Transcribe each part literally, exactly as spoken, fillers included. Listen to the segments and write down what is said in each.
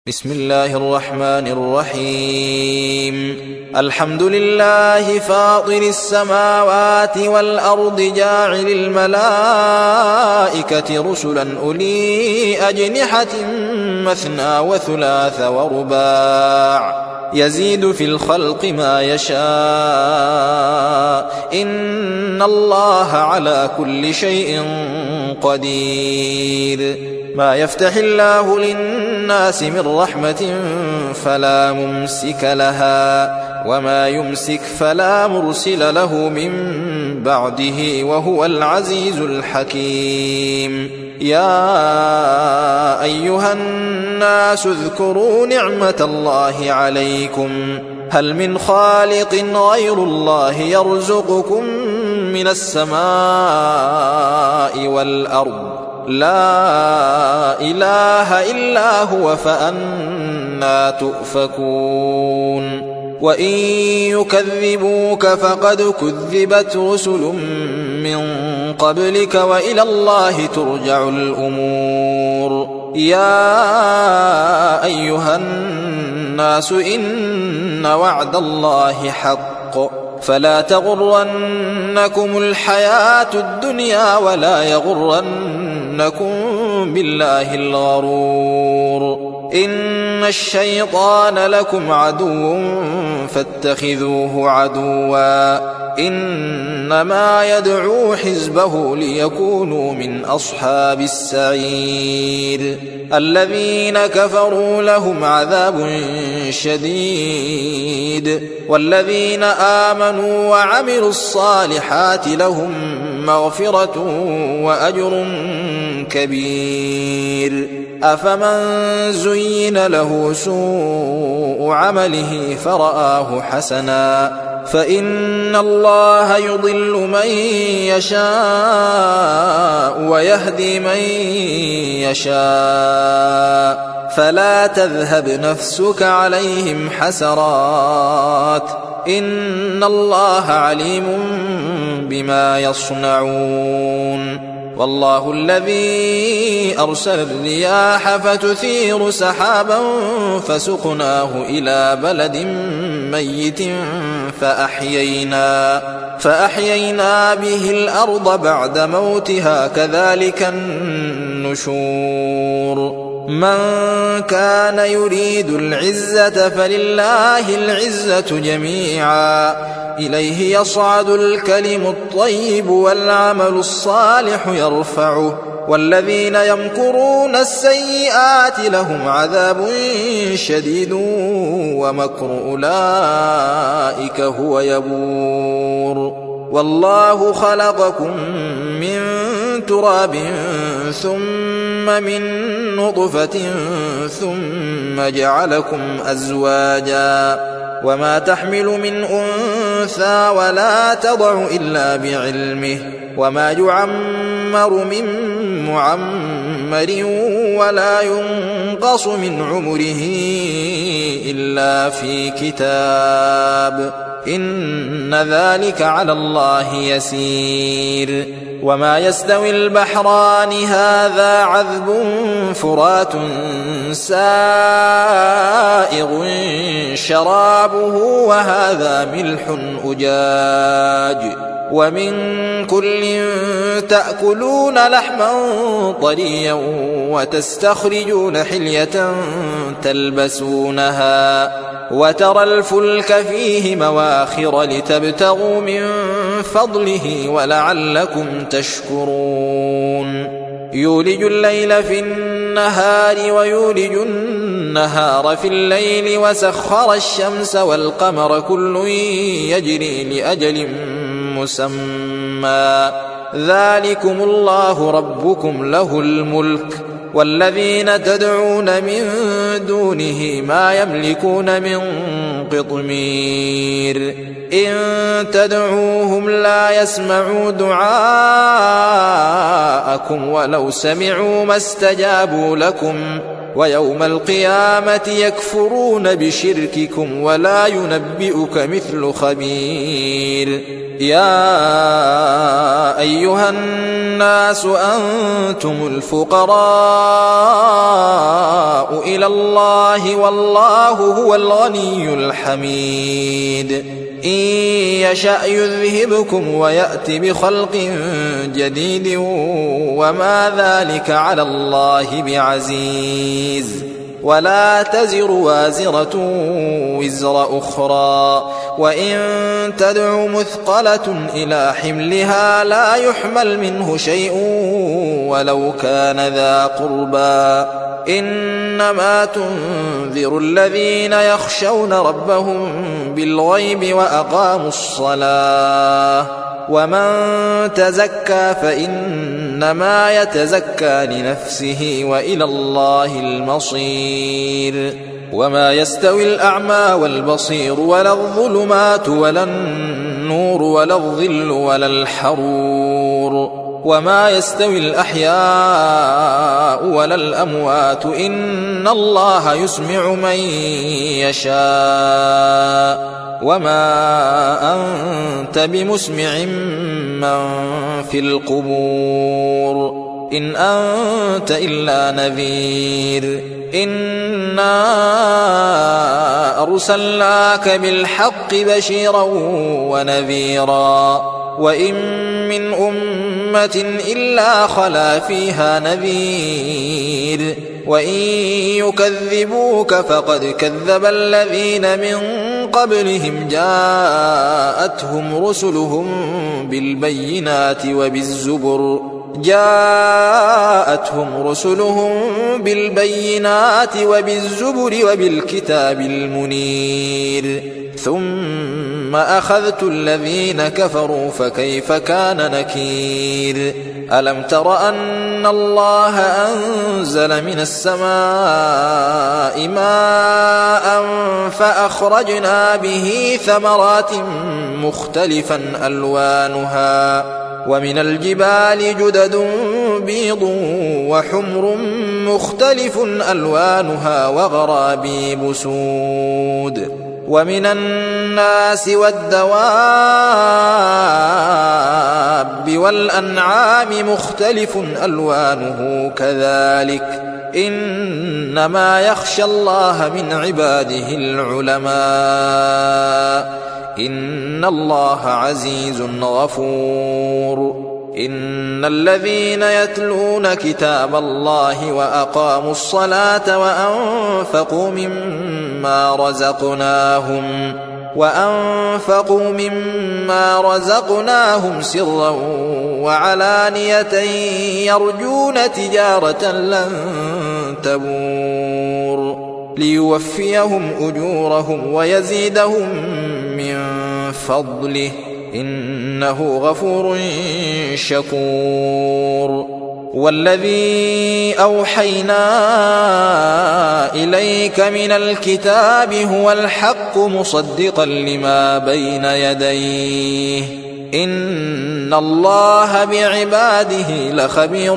بسم الله الرحمن الرحيم الحمد لله فاطر السماوات والأرض جاعل الملائكة رسلا أولي أجنحة مثنى وثلاث ورباع يزيد في الخلق ما يشاء إن الله على كل شيء قدير ما يفتح الله للناس من رحمة فلا ممسك لها وما يمسك فلا مرسل له من بعده وهو العزيز الحكيم يا أيها الناس اذكروا نعمة الله عليكم هل من خالق غير الله يرزقكم من السماء والأرض لا إله إلا هو فأنى تؤفكون وإن يكذبوك فقد كذبت رسل من قبلك وإلى الله ترجع الأمور يا أيها الناس إن وعد الله حق فلا تغرنكم الحياة الدنيا ولا يغرنكم بالله الغرور إن الشيطان لكم عدو فاتخذوه عدوا إنما يدعو حزبه ليكونوا من أصحاب السعير الذين كفروا لهم عذاب شديد والذين آمنوا وعملوا الصالحات لهم مغفرة وأجر كبير أفمن زين له سوء عمله فرآه حسنا فإن الله يضل من يشاء ويهدي من يشاء فلا تذهب نفسك عليهم حسرات إن الله عليم بما يصنعون والله الذي أرسل الرياح فتثير سحابا فسقناه إلى بلد ميت فأحيينا, فأحيينا به الأرض بعد موتها كذلك النشور من كان يريد العزة فلله العزة جميعا إليه يصعد الكلم الطيب والعمل الصالح يرفعه والذين يمكرون السيئات لهم عذاب شديد ومكر أولئك هو يبور والله خلقكم من تراب ثم من نطفة ثم جعلكم أزواجا وما تحمل من أنثى ولا تضع إلا بعلمه وما يعمر من معمر ولا ينقص من عمره إلا في كتاب إن ذلك على الله يسير وما يستوي البحران هذا عذب فرات سائغ شرابه وهذا ملح أجاج ومن كل تأكلون لحما طريا وتستخرجون حلية تلبسونها وترى الفلك فيه مواخر لتبتغوا من فضله ولعلكم تشكرون يولج الليل في النهار ويولج النهار في الليل وسخر الشمس والقمر كل يجري لأجل مسمى ذلكم الله ربكم له الملك والذين تدعون من دونه ما يملكون من قطمير إن تدعوهم لا يسمعوا دعاءكم ولو سمعوا ما استجابوا لكم ويوم القيامة يكفرون بشرككم ولا ينبئك مثل خبير يا أيها الناس أنتم الفقراء إلى الله والله هو الغني الحميد إن يشأ يذهبكم ويأت بخلق جديد وما ذلك على الله بعزيز ولا تزر وازرة وزر أخرى وإن تدع مثقلة إلى حملها لا يحمل منه شيء ولو كان ذا قربى إنما تنذر الذين يخشون ربهم بالغيب وأقاموا الصلاة ومن تزكى فإنما يتزكى لنفسه وإلى الله المصير وما يستوي الأعمى والبصير ولا الظلمات ولا النور ولا الظل ولا الحرور وما يستوي الأحياء ولا الأموات إن الله يسمع من يشاء وما أنت بمسمع من في القبور إن أنت إلا نذير إنا أرسلناك بالحق بشيرا ونذيرا وإن من أمة إلا خلا فيها نذير وإن يكذبوك فقد كذب الذين من قبلهم جاءتهم رسلهم بالبينات وبالزبر جاءتهم رسلهم بالبينات وبالزبر وبالكتاب المنير ثم أخذت الذين كفروا فكيف كان نكير ألم تر أن الله أنزل من السماء ماء فأخرجنا به ثمرات مختلفا ألوانها ومن الجبال جدد بيض وحمر مختلف ألوانها وغرابيب سود ومن الناس والدواب والأنعام مختلف ألوانه كذلك إنما يخشى الله من عباده العلماء إن الله عزيز غفور إن الذين يتلون كتاب الله وأقاموا الصلاة وأنفقوا مما رزقناهم وأنفقوا مما رزقناهم سرا وعلانية يرجون تجارة لن تبور ليوفيهم أجورهم ويزيدهم من فضله إنه غفور شكور والذي أوحينا إليك من الكتاب هو الحق مصدقا لما بين يديه إن الله بعباده لخبير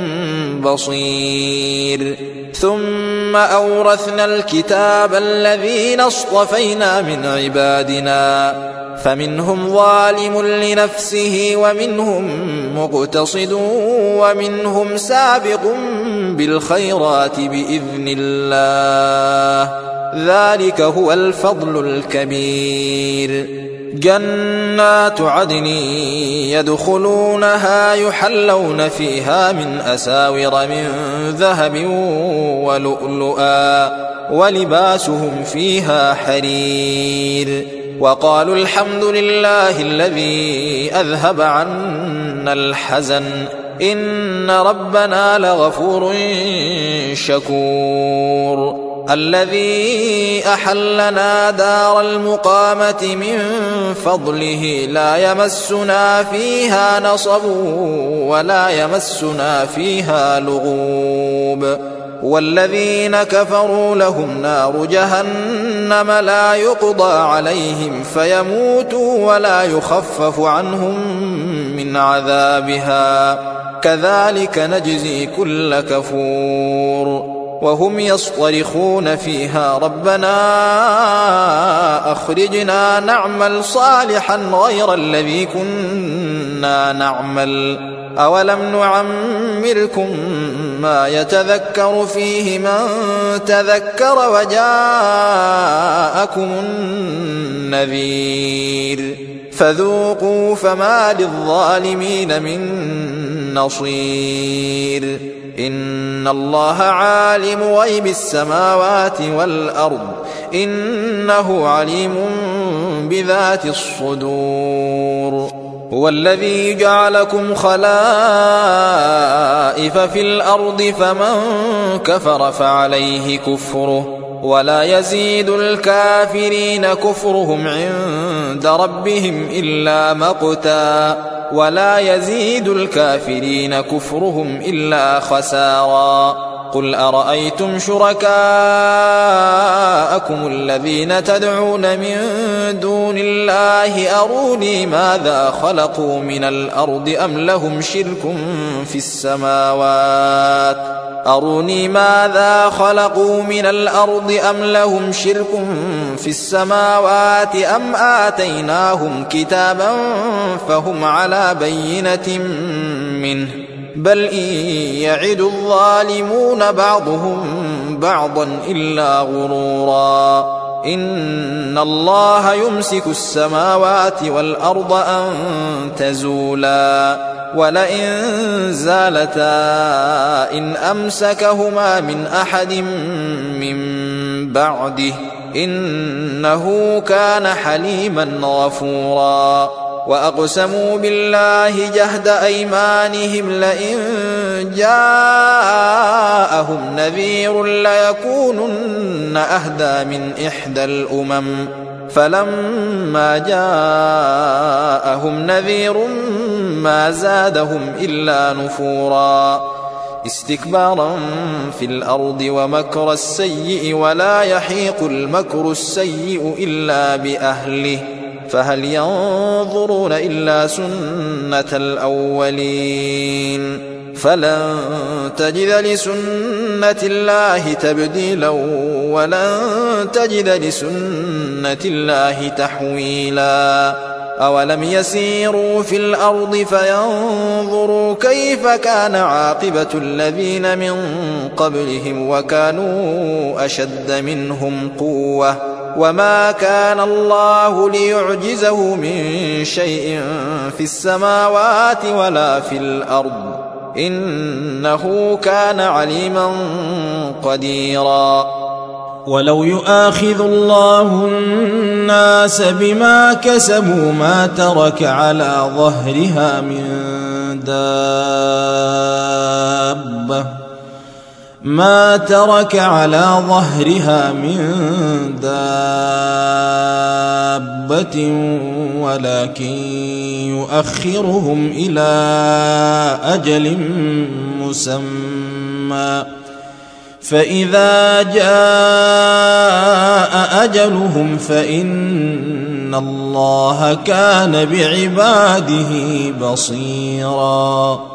بصير ثم أورثنا الكتاب الذين اصطفينا من عبادنا فمنهم ظالم لنفسه ومنهم مقتصد ومنهم سابق بالخيرات بإذن الله ذلك هو الفضل الكبير جنات عدن يدخلونها يحلون فيها من أساور من ذهب ولؤلؤا ولباسهم فيها حرير وقالوا الحمد لله الذي أذهب عنا الحزن إن ربنا لغفور شكور الذي أحلنا دار المقامة من فضله لا يمسنا فيها نصب ولا يمسنا فيها لغوب والذين كفروا لهم نار جهنم لا يقضى عليهم فيموتوا ولا يخفف عنهم من عذابها كذلك نجزي كل كفور وهم يصطرخون فيها ربنا أخرجنا نعمل صالحا غير الذي كنا نعمل أولم نعمركم ما يتذكر فيه من تذكر وجاءكم النذير فذوقوا فما للظالمين من نصير إن الله عالم غيب السماوات والأرض إنه عليم بذات الصدور هو الذي جعلكم خلائف في الأرض فمن كفر فعليه كفره ولا يزيد الكافرين كفرهم عند ربهم إلا مقتا ولا يزيد الكافرين كفرهم إلا خسارا قل أرأيتم شركاءكم الذين تدعون من دون الله أروني ماذا خلقوا من الأرض أم لهم شرك في السماوات أروني ماذا خلقوا من الأرض أم لهم شرك في السماوات أم آتيناهم كتابا فهم على بينة منه بل إن يعد الظالمون بعضهم بعضا إلا غرورا إن الله يمسك السماوات والأرض أن تزولا ولئن زالتا إن أمسكهما من أحد من بعده إنه كان حليما غفورا وأقسموا بالله جهد أيمانهم لئن جاءهم نذير ليكونن أهدى من إحدى الأمم فلما جاءهم نذير ما زادهم إلا نفورا استكبارا في الأرض ومكر السيء ولا يحيق المكر السيء إلا بأهله فهل ينظرون إلا سنة الأولين فلن تجد لسنة الله تبديلا ولن تجد لسنة الله تحويلا أولم يسيروا في الأرض فينظروا كيف كان عاقبة الذين من قبلهم وكانوا أشد منهم قوة وما كان الله ليعجزه من شيء في السماوات ولا في الأرض إنه كان عليما قديرا ولو يؤاخذ الله الناس بما كسبوا ما ترك على ظهرها من دابة ما ترك على ظهرها من دابة ولكن يؤخرهم إلى أجل مسمى فإذا جاء أجلهم فإن الله كان بعباده بصيراً